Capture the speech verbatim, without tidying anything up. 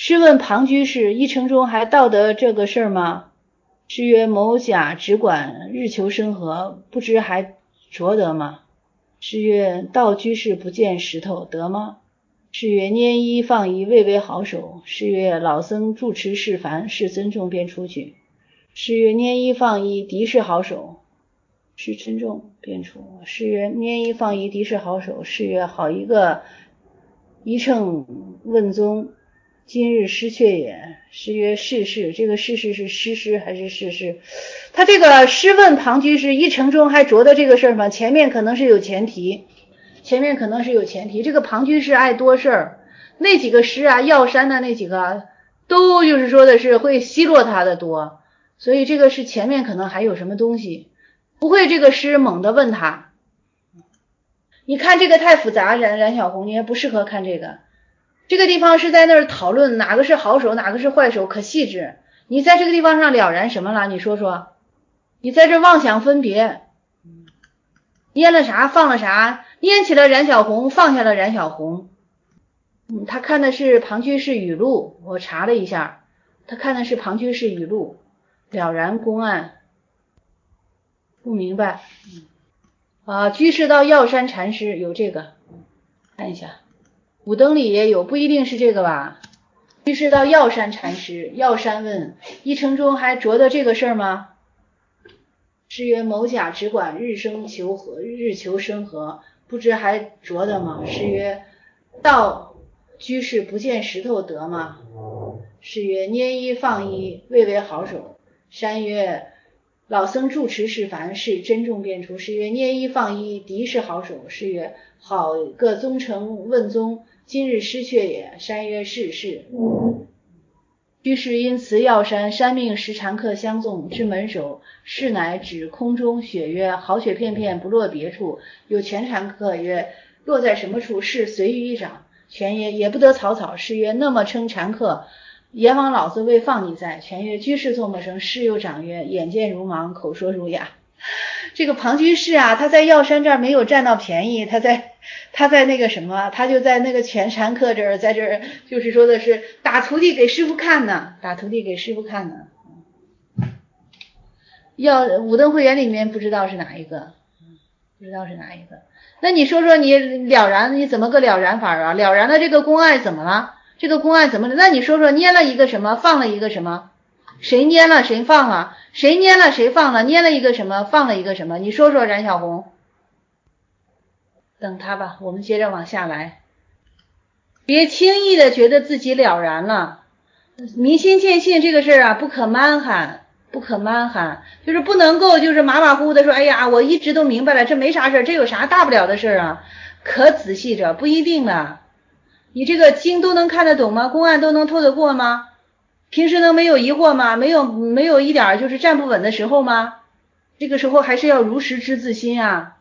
试问庞居士，一城中还道得这个事儿吗？诗曰：某甲只管日求生和，不知还着得吗？诗曰：道居士不见石头，得吗？诗曰：拈衣放衣，未为好手。诗曰：老僧住持是凡，是尊重便出去。诗曰：拈衣放衣，敌是好手，是尊重便出。诗曰：拈衣放衣，敌是好手。诗曰：好一个一乘问宗，今日失却也。诗曰：是是，这个是是是失失还是是是？他这个诗问庞居士，一城中还着的这个事儿吗？前面可能是有前提，前面可能是有前提。这个庞居士爱多事儿，那几个诗啊，药山的那几个都就是说的是会奚落他的多，所以这个是前面可能还有什么东西，不会这个诗猛地问他。你看这个太复杂，冉冉小红，你也不适合看这个。这个地方是在那儿讨论哪个是好手，哪个是坏手，可细致。你在这个地方上了然什么了？你说说，你在这妄想分别，拈了啥放了啥，拈起了冉小红，放下了冉小红。嗯，他看的是庞居士语录，我查了一下，他看的是庞居士语录，了然公案，不明白。啊，居士道药山禅师有这个，看一下。五灯里也有，不一定是这个吧。居士到药山禅师，药山问：一城中还着得这个事儿吗？诗曰：某甲只管日生求和，日求生和，不知还着得吗？诗曰：道居士不见石头得吗？诗曰：拈衣放衣，未为好手。山曰：老僧住持是凡，是珍重便出。诗曰：拈衣放衣，敌是好手。诗曰：好个宗成问宗，今日失却也。山曰：是是。居士因辞药山，山命十禅客相纵，至门首，是乃指空中雪曰：好雪片片不落别处。有全禅客曰：落在什么处？是随于一掌。全曰：也不得草草。是曰：那么称禅客，阎王老子未放你在。全曰：居士作么声？是又长曰：眼见如盲，口说如哑。这个庞居士啊，他在药山这儿没有占到便宜，他在他在那个什么，他就在那个全禅客这儿，在这儿就是说的是打徒弟给师傅看呢，打徒弟给师傅看呢。要五灯会员里面不知道是哪一个，不知道是哪一个。那你说说你了然，你怎么个了然法啊？了然的这个公案怎么了？这个公案怎么了？那你说说捏了一个什么，放了一个什么？谁捏了谁放了？谁捏了谁放了？捏了一个什么，放了一个什么？你说说，冉小红。等他吧，我们接着往下来。别轻易的觉得自己了然了，明心见性这个事儿啊，不可蛮罕，不可蛮罕，就是不能够就是马马虎虎的说，哎呀，我一直都明白了，这没啥事儿，这有啥大不了的事儿啊？可仔细着，不一定的。你这个经都能看得懂吗？公案都能透得过吗？平时能没有疑惑吗？没有没有一点就是站不稳的时候吗？这个时候还是要如实知自心啊。